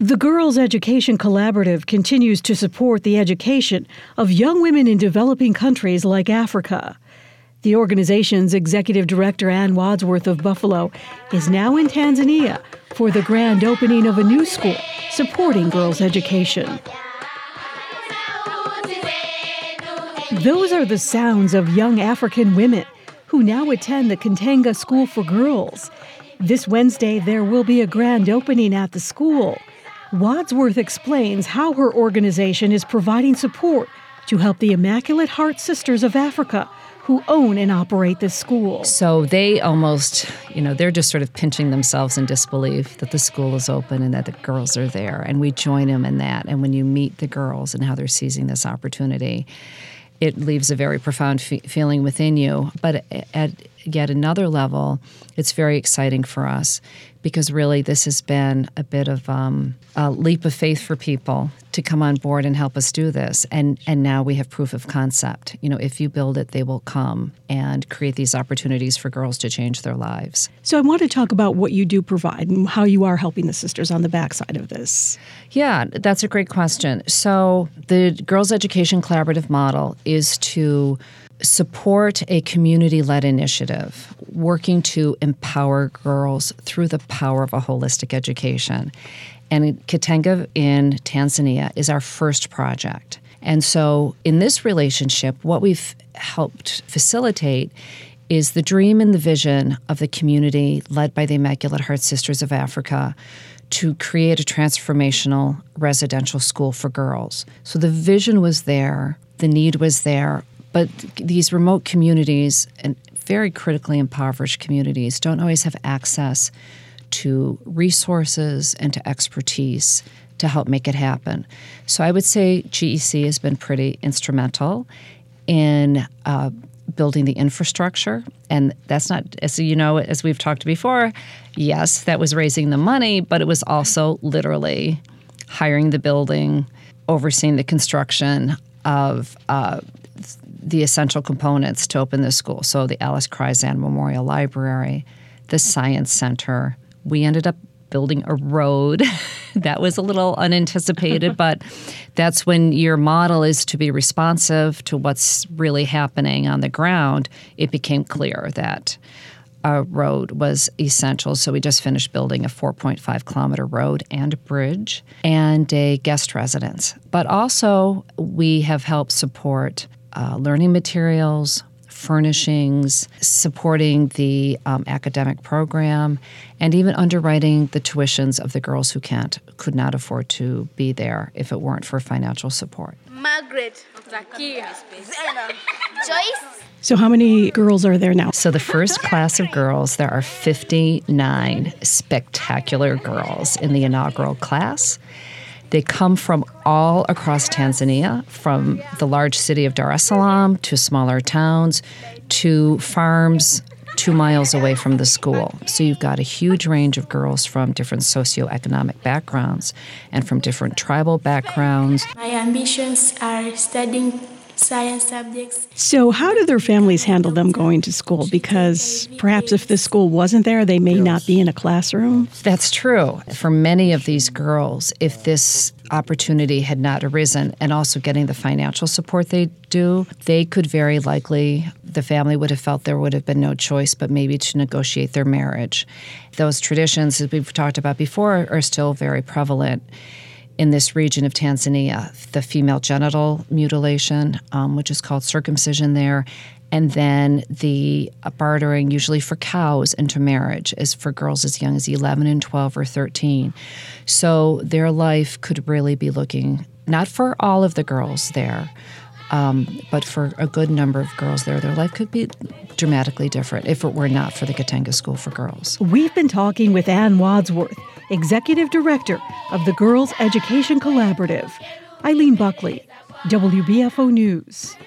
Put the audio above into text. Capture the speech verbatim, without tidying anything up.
The Girls Education Collaborative continues to support the education of young women in developing countries like Africa. The organization's executive director, Ann Wadsworth of Buffalo, is now in Tanzania for the grand opening of a new school supporting girls' education. Those are the sounds of young African women who now attend the Katenga School for Girls. This Wednesday, there will be a grand opening at the school. Wadsworth explains how her organization is providing support to help the Immaculate Heart Sisters of Africa, who own and operate this school. So they almost, you know, they're just sort of pinching themselves in disbelief that the school is open and that the girls are there. And we join them in that. And when you meet the girls and how they're seizing this opportunity, it leaves a very profound fe- feeling within you. But at yet another level, it's very exciting for us because really this has been a bit of um, a leap of faith for people to come on board and help us do this. And and now we have proof of concept. You know, if you build it, they will come and create these opportunities for girls to change their lives. So I want to talk about what you do provide and how you are helping the sisters on the backside of this. Yeah, that's a great question. So the Girls Education Collaborative model is to support a community-led initiative working to empower girls through the power of a holistic education. And Katenga in Tanzania is our first project. And so in this relationship, what we've helped facilitate is the dream and the vision of the community led by the Immaculate Heart Sisters of Africa to create a transformational residential school for girls. So the vision was there, the need was there, but these remote communities and very critically impoverished communities don't always have access to resources and to expertise to help make it happen. So I would say G E C has been pretty instrumental in uh, building the infrastructure. And that's not, as you know, as we've talked before, yes, that was raising the money, but it was also literally hiring the building, overseeing the construction of uh, the essential components to open this school. So the Alice Kreisand Memorial Library, the Science Center. We ended up building a road. That was a little unanticipated, but that's when your model is to be responsive to what's really happening on the ground. It became clear that a road was essential. So we just finished building a four point five kilometer road and a bridge and a guest residence. But also we have helped support uh, learning materials, furnishings, supporting the um, academic program, and even underwriting the tuitions of the girls who can't, could not afford to be there if it weren't for financial support. Margaret, Zakia, Zena, Joyce. So how many girls are there now? So the first class of girls, there are fifty-nine spectacular girls in the inaugural class. They come from all across Tanzania, from the large city of Dar es Salaam to smaller towns to farms two miles away from the school. So you've got a huge range of girls from different socioeconomic backgrounds and from different tribal backgrounds. My ambitions are studying science subjects. So how do their families handle them going to school? Because perhaps if this school wasn't there, they may not be in a classroom. That's true. For many of these girls, if this opportunity had not arisen and also getting the financial support they do, they could very likely, the family would have felt there would have been no choice but maybe to negotiate their marriage. Those traditions, as we've talked about before, are still very prevalent in this region of Tanzania. The female genital mutilation, um, which is called circumcision there, and then the bartering, usually for cows, into marriage, is for girls as young as eleven and twelve or thirteen. So their life could really be looking, not for all of the girls there, um, but for a good number of girls there, their life could be dramatically different if it were not for the Katenga School for Girls. We've been talking with Ann Wadsworth, Executive Director of the Girls Education Collaborative. Eileen Buckley, W B F O News.